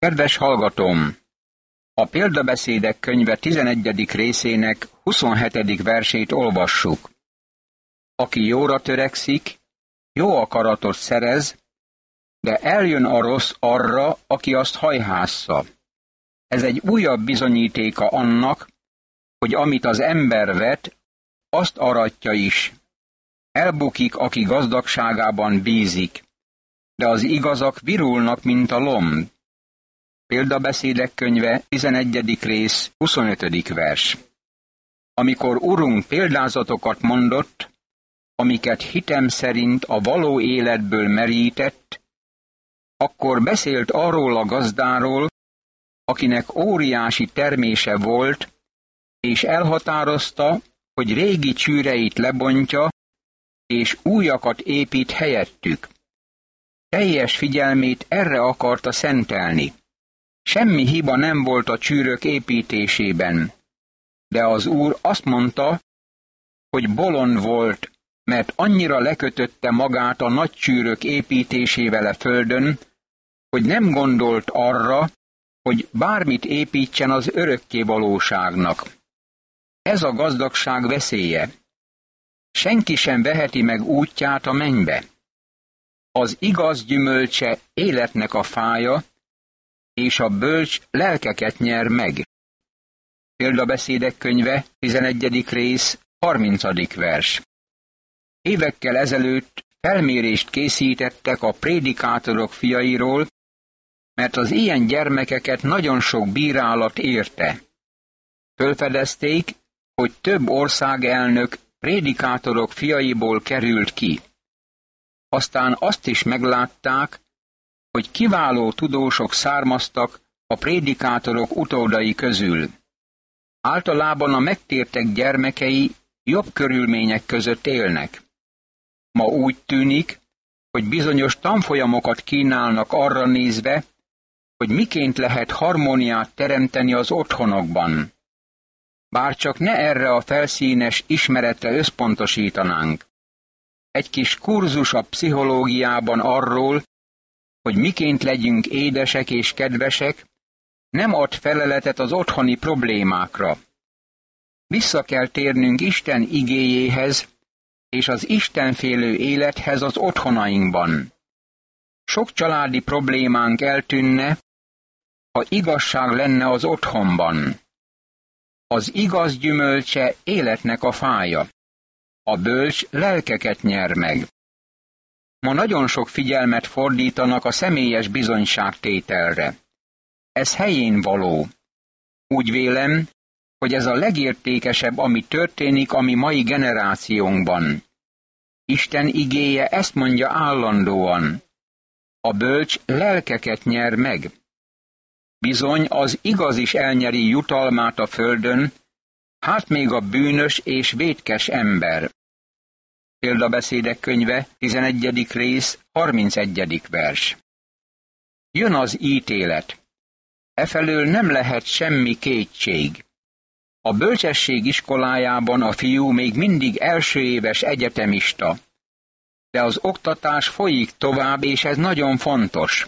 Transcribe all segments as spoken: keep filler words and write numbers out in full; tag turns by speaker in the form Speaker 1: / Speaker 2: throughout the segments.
Speaker 1: Kedves hallgatóm! A Példabeszédek könyve tizenegyedik részének huszonhetedik versét olvassuk. Aki jóra törekszik, jó akaratot szerez, de eljön a rossz arra, aki azt hajhásza. Ez egy újabb bizonyítéka annak, hogy amit az ember vet, azt aratja is. Elbukik, aki gazdagságában bízik, de az igazak virulnak, mint a lomb. Példabeszédek könyve tizenegyedik rész huszonötödik vers. Amikor Urunk példázatokat mondott, amiket hitem szerint a való életből merített, akkor beszélt arról a gazdáról, akinek óriási termése volt, és elhatározta, hogy régi csűreit lebontja, és újakat épít helyettük. Teljes figyelmét erre akarta szentelni. Semmi hiba nem volt a csűrök építésében, de az Úr azt mondta, hogy bolond volt, mert annyira lekötötte magát a nagy csűrök építésével a földön, hogy nem gondolt arra, hogy bármit építsen az örökkévalóságnak. Ez a gazdagság veszélye. Senki sem veheti meg útját a mennybe. Az igaz gyümölcse életnek a fája, és a bölcs lelkeket nyer meg. Példabeszédek könyve, tizenegyedik rész, harmincadik vers. Évekkel ezelőtt felmérést készítettek a prédikátorok fiairól, mert az ilyen gyermekeket nagyon sok bírálat érte. Fölfedezték, hogy több országelnök prédikátorok fiaiból került ki. Aztán azt is meglátták, hogy kiváló tudósok származtak a prédikátorok utódai közül. Általában a megtértek gyermekei jobb körülmények között élnek. Ma úgy tűnik, hogy bizonyos tanfolyamokat kínálnak arra nézve, hogy miként lehet harmóniát teremteni az otthonokban. Bárcsak ne erre a felszínes ismeretre összpontosítanánk. Egy kis kurzus a pszichológiában arról, hogy miként legyünk édesek és kedvesek, nem ad feleletet az otthoni problémákra. Vissza kell térnünk Isten igéjéhez és az istenfélő élethez az otthonainkban. Sok családi problémánk eltűnne, ha igazság lenne az otthonban. Az igaz gyümölcse életnek a fája. A bölcs lelkeket nyer meg. Ma nagyon sok figyelmet fordítanak a személyes bizonyságtételre. Ez helyén való. Úgy vélem, hogy ez a legértékesebb, ami történik a mi mai generációnkban. Isten igéje ezt mondja állandóan. A bölcs lelkeket nyer meg. Bizony az igaz is elnyeri jutalmát a földön, hát még a bűnös és vétkes ember. Példabeszédek könyve, tizenegyedik rész, harmincegyedik vers. Jön az ítélet. Efelől nem lehet semmi kétség. A bölcsesség iskolájában a fiú még mindig első éves egyetemista, de az oktatás folyik tovább, és ez nagyon fontos.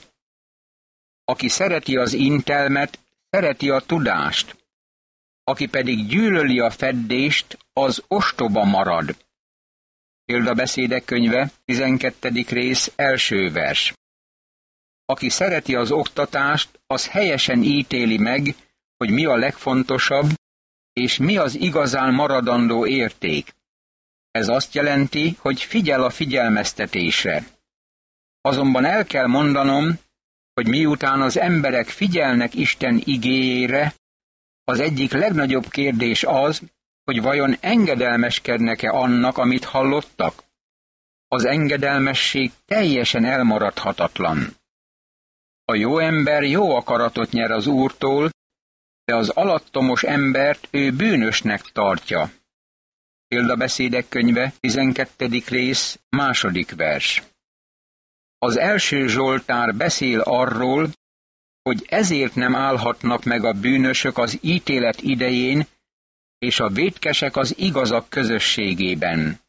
Speaker 1: Aki szereti az intelmet, szereti a tudást. Aki pedig gyűlöli a feddést, az ostoba marad. Példabeszédek könyve, tizenkettedik rész, első vers. Aki szereti az oktatást, az helyesen ítéli meg, hogy mi a legfontosabb, és mi az igazán maradandó érték. Ez azt jelenti, hogy figyel a figyelmeztetésre. Azonban el kell mondanom, hogy miután az emberek figyelnek Isten igéjére, az egyik legnagyobb kérdés az, hogy vajon engedelmeskednek-e annak, amit hallottak. Az engedelmesség teljesen elmaradhatatlan. A jó ember jó akaratot nyer az Úrtól, de az alattomos embert ő bűnösnek tartja. Példabeszédek könyve, tizenkettedik rész, második vers. Az első Zsoltár beszél arról, hogy ezért nem állhatnak meg a bűnösök az ítélet idején, és a vétkesek az igazak közösségében.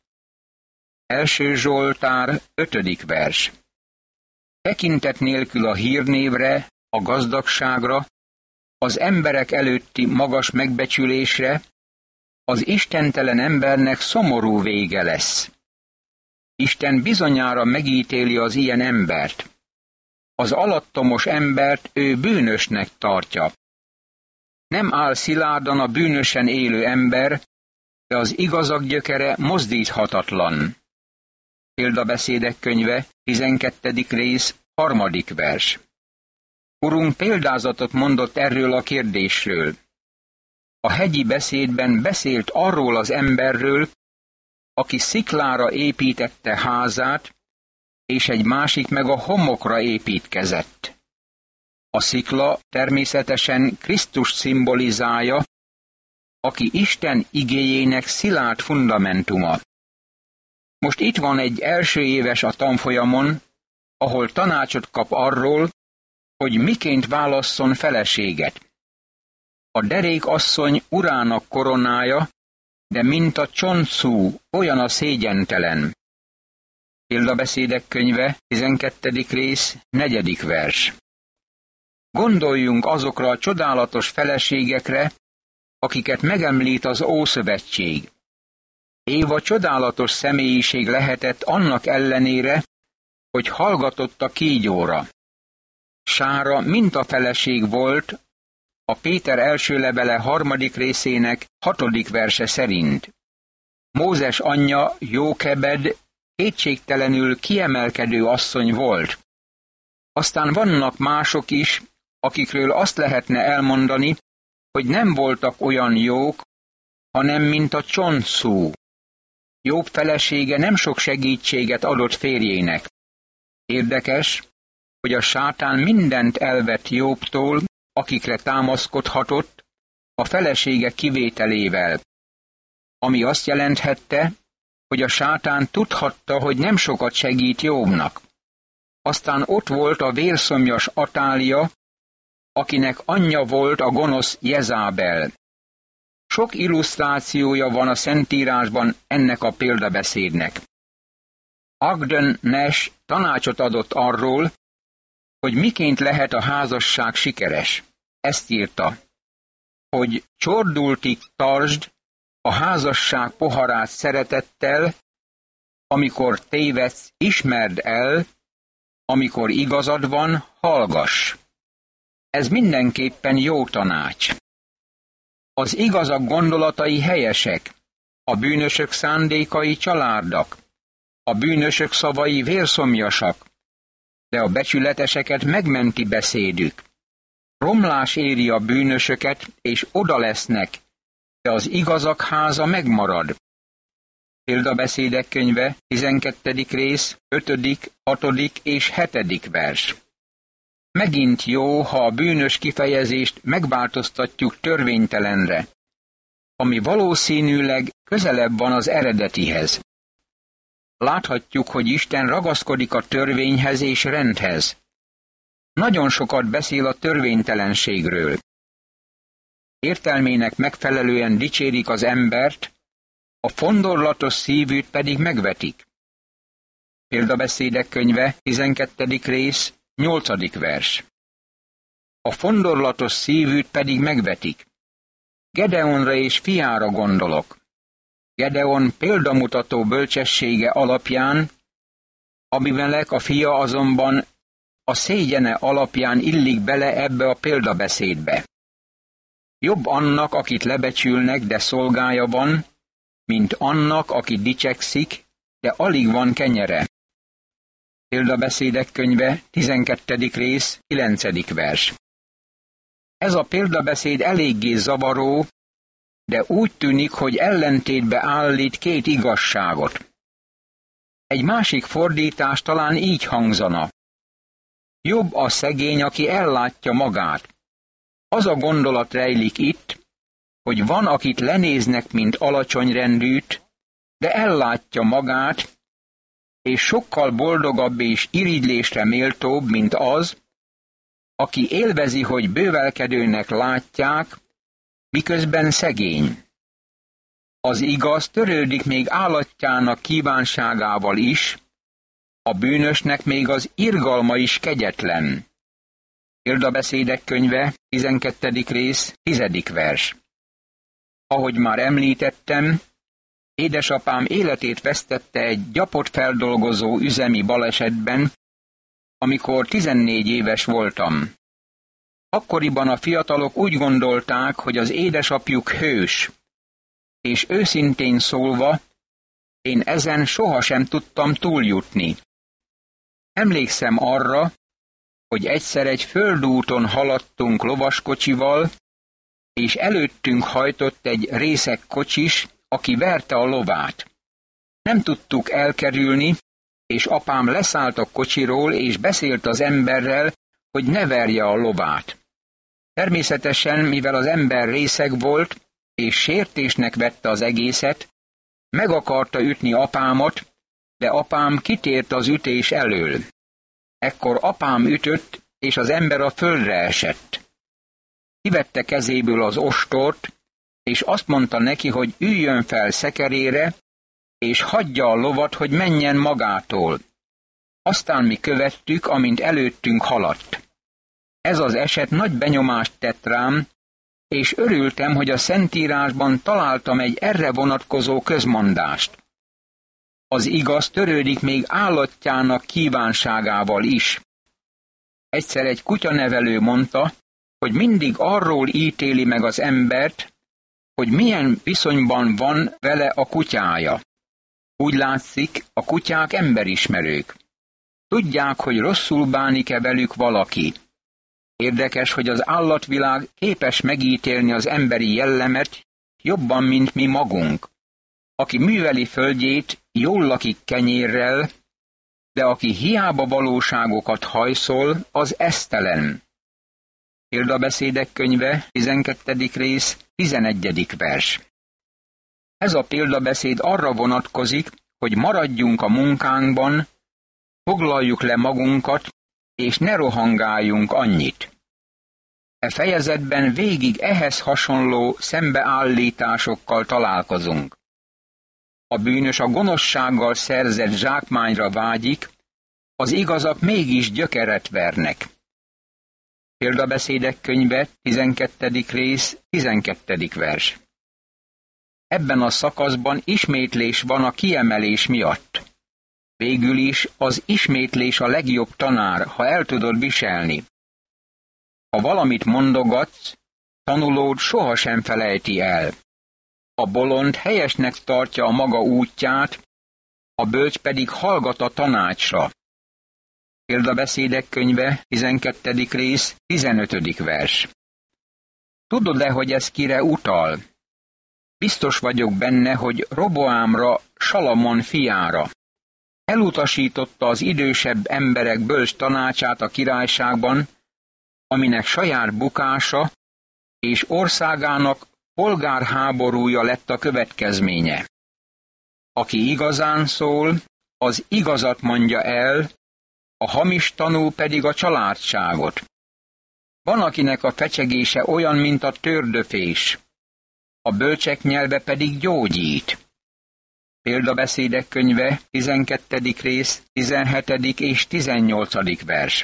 Speaker 1: Első Zsoltár, ötödik vers. Tekintet nélkül a hírnévre a gazdagságra, az emberek előtti magas megbecsülésre, az istentelen embernek szomorú vége lesz. Isten bizonyára megítéli az ilyen embert. Az alattomos embert ő bűnösnek tartja. Nem áll szilárdan a bűnösen élő ember, de az igazak gyökere mozdíthatatlan. Példabeszédek könyve, tizenkettedik rész, harmadik vers. Urunk példázatot mondott erről a kérdésről. A hegyi beszédben beszélt arról az emberről, aki sziklára építette házát, és egy másik meg a homokra építkezett. A szikla természetesen Krisztust szimbolizálja, aki Isten igéjének szilárd fundamentuma. Most itt van egy első éves a tanfolyamon, ahol tanácsot kap arról, hogy miként válasszon feleséget. A derék asszony urának koronája, de mint a csontszú, olyan a szégyentelen. Példabeszédek könyve, tizenkettedik rész, negyedik vers. Gondoljunk azokra a csodálatos feleségekre, akiket megemlít az Ószövetség. Éva csodálatos személyiség lehetett annak ellenére, hogy hallgatott a kígyóra. Sára mintafeleség volt, a Péter első levele harmadik részének hatodik verse szerint. Mózes anyja Jókebed kétségtelenül kiemelkedő asszony volt. Aztán vannak mások is, akikről azt lehetne elmondani, hogy nem voltak olyan jók, hanem mint a csontszú. Jobb felesége nem sok segítséget adott férjének. Érdekes, hogy a sátán mindent elvett Jobbtól, akikre támaszkodhatott, a felesége kivételével. Ami azt jelenthette, hogy a sátán tudhatta, hogy nem sokat segít Jobbnak. Aztán ott volt a vérszomjas Atália, akinek anyja volt a gonosz Jezábel. Sok illusztrációja van a Szentírásban ennek a példabeszédnek. Ogden Nash tanácsot adott arról, hogy miként lehet a házasság sikeres. Ezt írta, hogy csordultig tartsd a házasság poharát szeretettel, amikor tévedsz, ismerd el, amikor igazad van, hallgass. Ez mindenképpen jó tanács. Az igazak gondolatai helyesek, a bűnösök szándékai csalárdak, a bűnösök szavai vérszomjasak, de a becsületeseket megmenti beszédük. Romlás éri a bűnösöket, és oda lesznek, de az igazak háza megmarad. Példabeszédek könyve, tizenkettedik rész, ötödik, hatodik és hetedik vers. Megint jó, ha a bűnös kifejezést megváltoztatjuk törvénytelenre, ami valószínűleg közelebb van az eredetihez. Láthatjuk, hogy Isten ragaszkodik a törvényhez és rendhez. Nagyon sokat beszél a törvénytelenségről. Értelmének megfelelően dicsérik az embert, a fondorlatos szívűt pedig megvetik. Példabeszédek könyve, tizenkettedik rész, nyolcadik vers. A fondorlatos szívűt pedig megvetik. Gedeonra és fiára gondolok. Gedeon példamutató bölcsessége alapján, Abimelek a fia azonban a szégyene alapján illik bele ebbe a példabeszédbe. Jobb annak, akit lebecsülnek, de szolgája van, mint annak, aki dicsekszik, de alig van kenyere. Példabeszédek könyve, tizenkettedik rész, kilencedik vers. Ez a példabeszéd eléggé zavaró, de úgy tűnik, hogy ellentétbe állít két igazságot. Egy másik fordítás talán így hangzana. Jobb a szegény, aki ellátja magát. Az a gondolat rejlik itt, hogy van, akit lenéznek, mint alacsonyrendűt, de ellátja magát, és sokkal boldogabb és irigylésre méltóbb, mint az, aki élvezi, hogy bővelkedőnek látják, miközben szegény. Az igaz törődik még állatjának kívánságával is, a bűnösnek még az irgalma is kegyetlen. Példabeszédek könyve, tizenkettedik rész, tizedik vers. Ahogy már említettem, édesapám életét vesztette egy gyapot feldolgozó üzemi balesetben, amikor tizennégy éves voltam. Akkoriban a fiatalok úgy gondolták, hogy az édesapjuk hős, és őszintén szólva, én ezen sohasem tudtam túljutni. Emlékszem arra, hogy egyszer egy földúton haladtunk lovaskocsival, és előttünk hajtott egy részeg kocsis, aki verte a lovát. Nem tudtuk elkerülni, és apám leszállt a kocsiról, és beszélt az emberrel, hogy ne verje a lovát. Természetesen, mivel az ember részeg volt, és sértésnek vette az egészet, meg akarta ütni apámat, de apám kitért az ütés elől. Ekkor apám ütött, és az ember a földre esett. Kivette kezéből az ostort, és azt mondta neki, hogy üljön fel szekerére, és hagyja a lovat, hogy menjen magától. Aztán mi követtük, amint előttünk haladt. Ez az eset nagy benyomást tett rám, és örültem, hogy a Szentírásban találtam egy erre vonatkozó közmondást. Az igaz törődik még állatjának kívánságával is. Egyszer egy kutyanevelő mondta, hogy mindig arról ítéli meg az embert, hogy milyen viszonyban van vele a kutyája. Úgy látszik, a kutyák emberismerők. Tudják, hogy rosszul bánik-e velük valaki. Érdekes, hogy az állatvilág képes megítélni az emberi jellemet jobban, mint mi magunk. Aki műveli földjét, jól lakik kenyérrel, de aki hiába valóságokat hajszol, az esztelen. Példabeszédek könyve, tizenkettedik rész, tizenegyedik vers. Ez a példabeszéd arra vonatkozik, hogy maradjunk a munkánkban, foglaljuk le magunkat, és ne rohangáljunk annyit. E fejezetben végig ehhez hasonló szembeállításokkal találkozunk. A bűnös a gonoszsággal szerzett zsákmányra vágyik, az igazak mégis gyökeret vernek. Példabeszédek könyve, tizenkettedik rész, tizenkettedik vers. Ebben a szakaszban ismétlés van a kiemelés miatt. Végül is az ismétlés a legjobb tanár, ha el tudod viselni. Ha valamit mondogatsz, tanulód sohasem felejti el. A bolond helyesnek tartja a maga útját, a bölcs pedig hallgat a tanácsra. Példabeszédek könyve, tizenkettedik rész, tizenötödik vers. Tudod-e, hogy ez kire utal? Biztos vagyok benne, hogy Roboámra, Salamon fiára. Elutasította az idősebb emberek bölcs tanácsát a királyságban, aminek saját bukása és országának polgárháborúja lett a következménye. Aki igazán szól, az igazat mondja el, a hamis tanú pedig a családságot. Van, akinek a fecsegése olyan, mint a tőrdöfés, a bölcsek nyelve pedig gyógyít. Példabeszédek könyve, tizenkettedik rész, tizenhetedik és tizennyolcadik vers.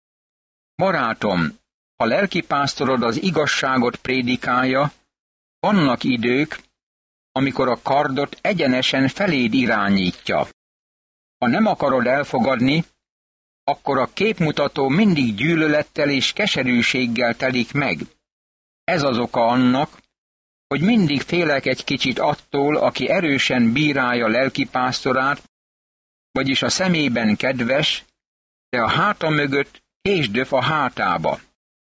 Speaker 1: Barátom, ha lelkipásztorod az igazságot prédikálja, vannak idők, amikor a kardot egyenesen feléd irányítja. Ha nem akarod elfogadni, akkor a képmutató mindig gyűlölettel és keserűséggel telik meg. Ez az oka annak, hogy mindig félek egy kicsit attól, aki erősen bírálja lelkipásztorát, vagyis a szemében kedves, de a háta mögött késdöf a hátába.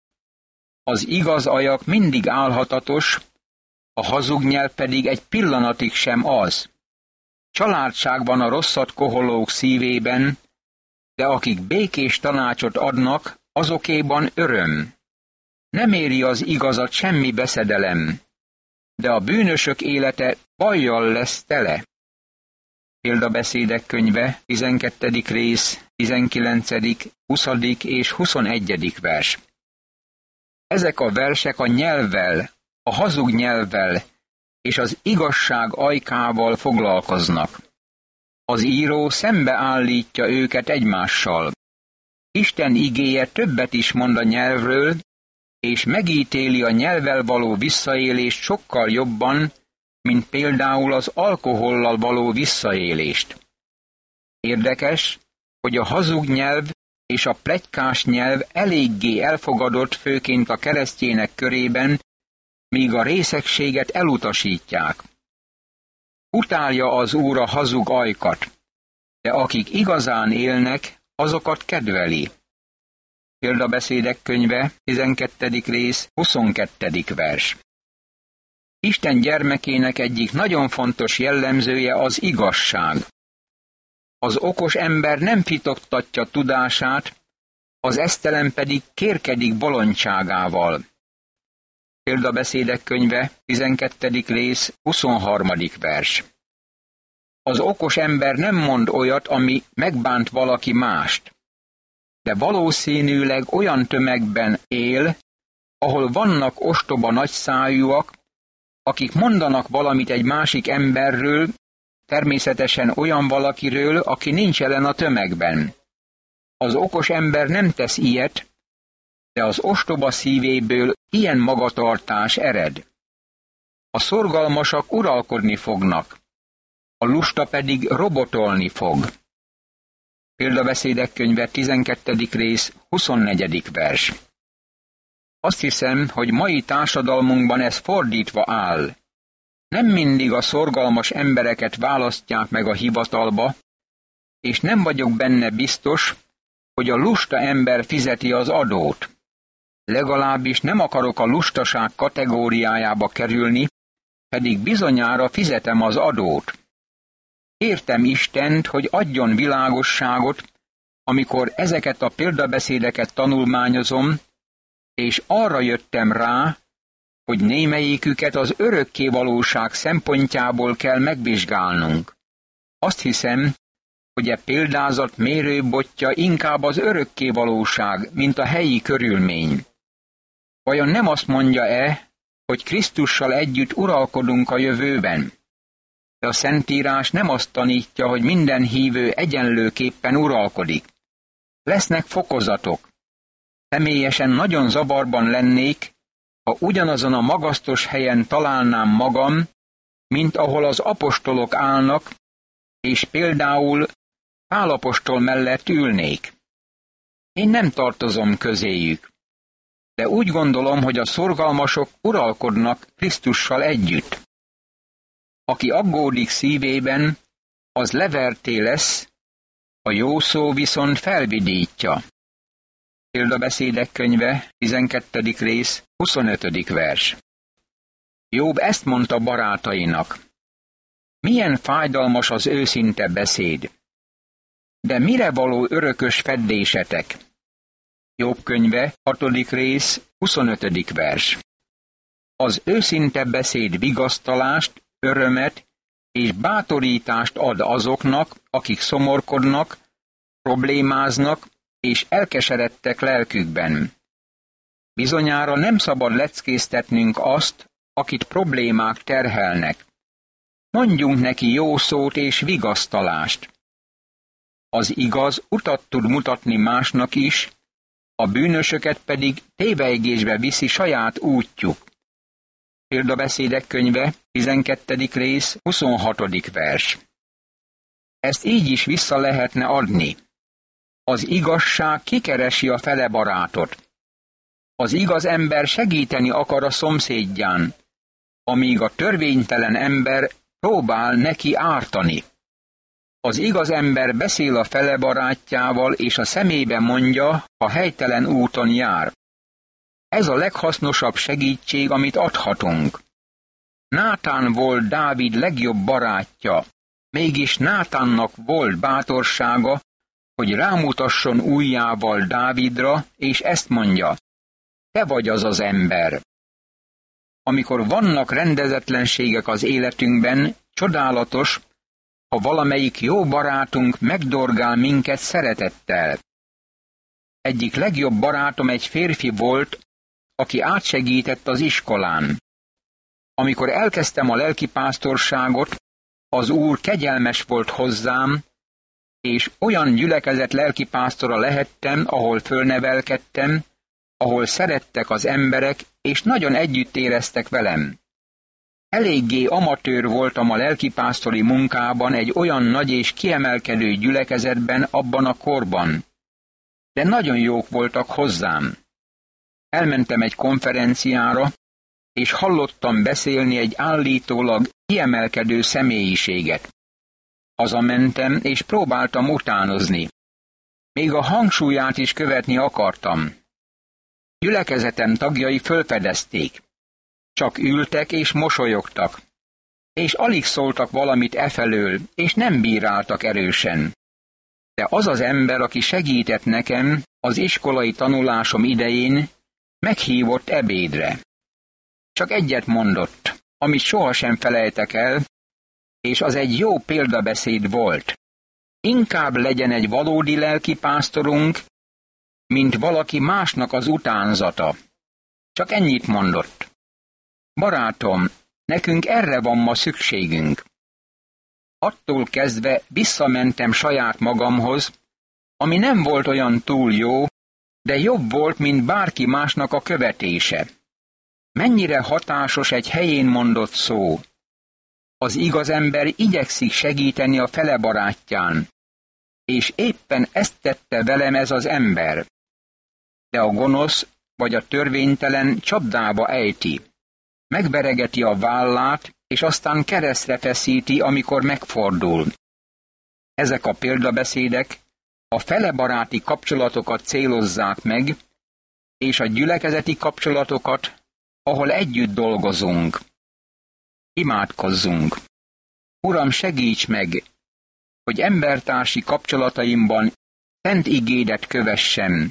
Speaker 1: Az igaz ajak mindig álhatatos, a hazug nyelv pedig egy pillanatig sem az. Családság van a rosszat koholók szívében, de akik békés tanácsot adnak, azokéban öröm. Nem éri az igazat semmi beszedelem, de a bűnösök élete bajjal lesz tele. Példabeszédek könyve, tizenkettedik rész, tizenkilencedik, huszadik és huszonegyedik vers. Ezek a versek a nyelvvel, a hazug nyelvvel és az igazság ajkával foglalkoznak. Az író szembeállítja őket egymással. Isten igéje többet is mond a nyelvről, és megítéli a nyelvvel való visszaélést sokkal jobban, mint például az alkohollal való visszaélést. Érdekes, hogy a hazug nyelv és a pletykás nyelv eléggé elfogadott főként a keresztjének körében, míg a részegséget elutasítják. Utálja az Úr a hazug ajkat, de akik igazán élnek, azokat kedveli. Példabeszédek könyve, tizenkettedik rész, huszonkettedik vers. Isten gyermekének egyik nagyon fontos jellemzője az igazság. Az okos ember nem fitoktatja tudását, az esztelen pedig kérkedik bolondságával. Példabeszédek könyve, tizenkettedik rész, huszonharmadik vers. Az okos ember nem mond olyat, ami megbánt valaki mást, de valószínűleg olyan tömegben él, ahol vannak ostoba nagyszájúak, akik mondanak valamit egy másik emberről, természetesen olyan valakiről, aki nincs jelen a tömegben. Az okos ember nem tesz ilyet, de az ostoba szívéből ilyen magatartás ered. A szorgalmasak uralkodni fognak, a lusta pedig robotolni fog. Példabeszédek könyve, tizenkettedik rész, huszonnegyedik vers. Azt hiszem, hogy mai társadalmunkban ez fordítva áll. Nem mindig a szorgalmas embereket választják meg a hivatalba, és nem vagyok benne biztos, hogy a lusta ember fizeti az adót. Legalábbis nem akarok a lustaság kategóriájába kerülni, pedig bizonyára fizetem az adót. Kértem Istent, hogy adjon világosságot, amikor ezeket a példabeszédeket tanulmányozom, és arra jöttem rá, hogy némelyiküket az örökké valóság szempontjából kell megvizsgálnunk. Azt hiszem, hogy e példázat mérőbotja inkább az örökké valóság, mint a helyi körülmény. Vajon nem azt mondja-e, hogy Krisztussal együtt uralkodunk a jövőben? De a Szentírás nem azt tanítja, hogy minden hívő egyenlőképpen uralkodik. Lesznek fokozatok. Személyesen nagyon zavarban lennék, ha ugyanazon a magasztos helyen találnám magam, mint ahol az apostolok állnak, és például Pál apostol mellett ülnék. Én nem tartozom közéjük, de úgy gondolom, hogy a szorgalmasok uralkodnak Krisztussal együtt. Aki aggódik szívében, az leverté lesz, a jó szó viszont felvidítja. Példabeszédek könyve, tizenkettedik rész, huszonötödik vers. Jobb ezt mondta barátainak: milyen fájdalmas az őszinte beszéd, de mire való örökös feddésetek? Jobb könyve, hatodik rész, huszonötödik vers. Az őszinte beszéd vigasztalást, örömet és bátorítást ad azoknak, akik szomorkodnak, problémáznak és elkeseredtek lelkükben. Bizonyára nem szabad leckéztetnünk azt, akit problémák terhelnek. Mondjunk neki jó szót és vigasztalást. Az igaz utat tud mutatni másnak is, a bűnösöket pedig tévejgésbe viszi saját útjuk. Példabeszédek könyve, tizenkettedik rész, huszonhatodik vers. Ezt így is vissza lehetne adni. Az igazság kikeresi a fele barátot. Az igaz ember segíteni akar a szomszédján, amíg a törvénytelen ember próbál neki ártani. Az igaz ember beszél a fele barátjával, és a szemébe mondja, ha helytelen úton jár. Ez a leghasznosabb segítség, amit adhatunk. Nátán volt Dávid legjobb barátja, mégis Nátánnak volt bátorsága, hogy rámutasson ujjával Dávidra, és ezt mondja: te vagy az az ember. Amikor vannak rendezetlenségek az életünkben, csodálatos, ha valamelyik jó barátunk megdorgál minket szeretettel. Egyik legjobb barátom egy férfi volt, aki átsegített az iskolán. Amikor elkezdtem a lelkipásztorságot, az Úr kegyelmes volt hozzám, és olyan gyülekezet lelkipásztora lehettem, ahol fölnevelkedtem, ahol szerettek az emberek, és nagyon együtt éreztek velem. Eléggé amatőr voltam a lelkipásztori munkában egy olyan nagy és kiemelkedő gyülekezetben abban a korban, de nagyon jók voltak hozzám. Elmentem egy konferenciára, és hallottam beszélni egy állítólag kiemelkedő személyiséget. Hazamentem, és próbáltam utánozni. Még a hangsúlyát is követni akartam. Gyülekezetem tagjai fölfedezték. Csak ültek és mosolyogtak, és alig szóltak valamit efelől, és nem bíráltak erősen. De az az ember, aki segített nekem az iskolai tanulásom idején, meghívott ebédre. Csak egyet mondott, amit sohasem felejtek el, és az egy jó példabeszéd volt. Inkább legyen egy valódi lelkipásztorunk, mint valaki másnak az utánzata. Csak ennyit mondott. Barátom, nekünk erre van ma szükségünk. Attól kezdve visszamentem saját magamhoz, ami nem volt olyan túl jó, de jobb volt, mint bárki másnak a követése. Mennyire hatásos egy helyén mondott szó. Az igaz ember igyekszik segíteni a fele barátján, és éppen ezt tette velem ez az ember. De a gonosz vagy a törvénytelen csapdába ejti. Megveregeti a vállát, és aztán keresztre feszíti, amikor megfordul. Ezek a példabeszédek a felebaráti kapcsolatokat célozzák meg, és a gyülekezeti kapcsolatokat, ahol együtt dolgozunk. Imádkozzunk! Uram, segíts meg, hogy embertársi kapcsolataimban szent igédet kövessem,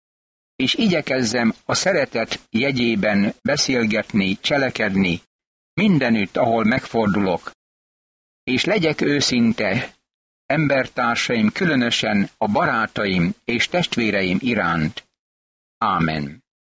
Speaker 1: és igyekezzem a szeretet jegyében beszélgetni, cselekedni, mindenütt, ahol megfordulok, és legyek őszinte embertársaim, különösen a barátaim és testvéreim iránt. Ámen.